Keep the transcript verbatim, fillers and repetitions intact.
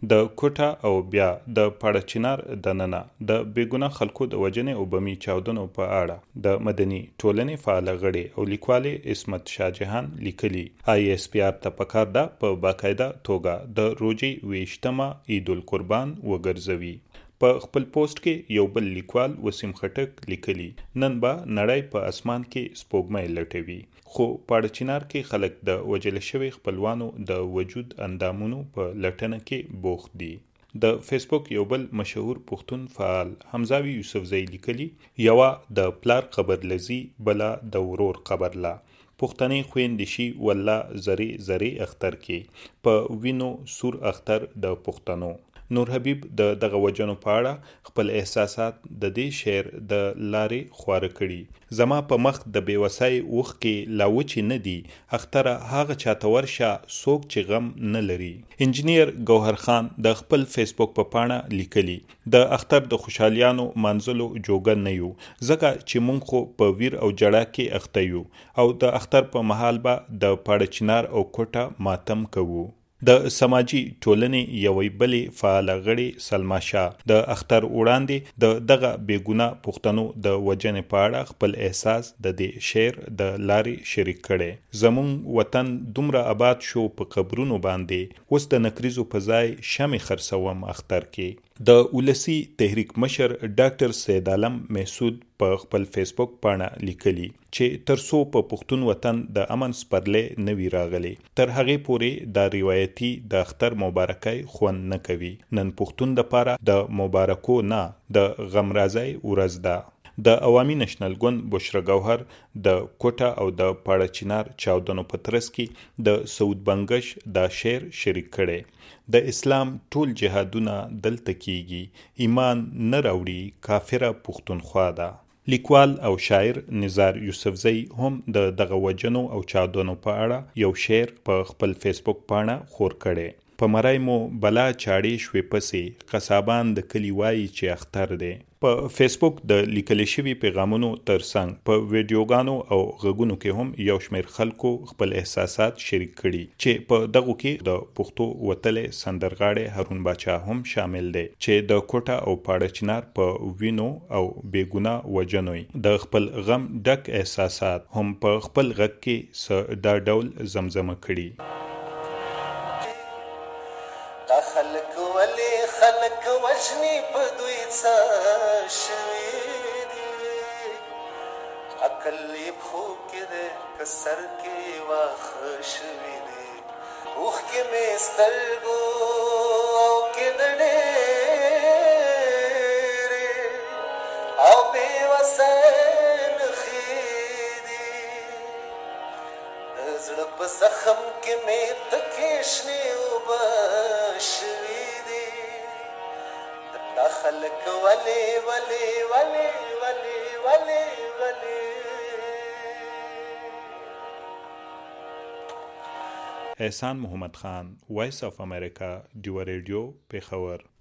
د کوټه او بیا د پاړه چنار دننه د بیګناه خلکو د وجنې او بمي چاودنو په اړه د مدني ټولنې فعال غړي او لیکوال عصمت شاهجهان لیکلي. آی اس پی آر ته پکار ده په باقاعده توګه د روزي ویشتمه عید القربان وګرځوي. په خپل پوسټ کې یو بل لیکوال وسیم خټک لیکلي نن به نړۍ په اسمان کې سپوږمۍ لټوي، خو پاړه چنار کې خلک د وجل شوي خپلوانو د وجود اندامونو په لټنه کې بوخت دي. د فیسبوک یو بل مشهور پښتون فعال حمزاوي یوسفزی لیکلي یوه د پلار قبر لذي بله د ورور قبر لا پښتنې خویندې شي والله زرې زرې اختر کې په وینو سور اختر د پښتنو. نور حبیب د دغه وجنو په اړه خپل احساسات د دې شعر د لارې خواره کړي. زما په مخ د بېوسۍ اوښ کې لا وچې نه دي، اختره هغه چاته ورشه څوک چې غم نه لري. انجینیر ګوهر خان د خپل فیسبوک په پاڼه لیکلي د اختر د خوشحالیانو مانځلو جوګه نه یو، ځکه چې مونږ خو په ویر او جړه کې اخته یو او د اختر په مهال به د پاړه چنار او کوټه ماتم کوو. د سماجی ټولنې یوې بلې فعاله غړي سلما شاه د اختر وړاندې د دغه بېګناه پښتنو د وجنې په اړه خپل احساس د دې شعر د لارې شریک کړي. زمونږ وطن دومره آباد شو په قبرونو باندې، اوس د نکریزو په ځای شمې خرڅوم اختر کې. د ولسی تحریک مشر ډاکټر سید عالم محسود په خپل فیسبوک پاڼه لیکلي چې ترڅو په پښتون وطن د امن سپرلې نوي راغلي تر هغې پورې دا روایتي د اختر مبارکۍ خوند نه کوي. نن پښتون د پاره د مبارکو نه د غمرازۍ ورځ ده. د عوامي نشنل ګوند بشرا ګوهر د کوټه او د پاړه چنار چاودنو په ترڅ کې د سعود بنګش دا شعر شریک کړي. د اسلام ټول جهادونه دلته کیږي، ایمان نه راوړي کافره پښتونخوا ده. لیکوال او شاعر نزار یوسفزی هم د دغه وجنو او چاودنو په اړه یو شعر په خپل فیسبوک پاڼه خور کړي. په مرای مو بلا چاړې شوې پسې، قصابان د کلي وایي چې اختر دی. په فیسبوک د لیکل شوي پیغامونو ترڅنګ په ویډیوګانو او غږونو کې هم یو شمېر خلکو خپل احساسات شریک کړي چې په دغو کې د پښتو وتلې سندرغاړی هارون باچا هم شامل دی چې د کوټه او پاړه چنار په وینو او بېګناه وجنوي د خپل غم ډک احساسات هم په خپل غږ کې څه دا ډول زمزمه کړي. دا خلک ولې خلک وژني په دوی څه شوي دي، عقل یې پښو کې دی که سر کې واښه شوي دي، اوښکې مې سترګو او کې د ډېرې او بېوسۍ نښې دي، د زړه په زخم کې مې تکې شنې اوبه شوي دي. دا خلک ولې ولې ولې ولې ولې ولې. احسان محمد خان، وایس آف امریکا، ډیوه ریډیو، پېښور.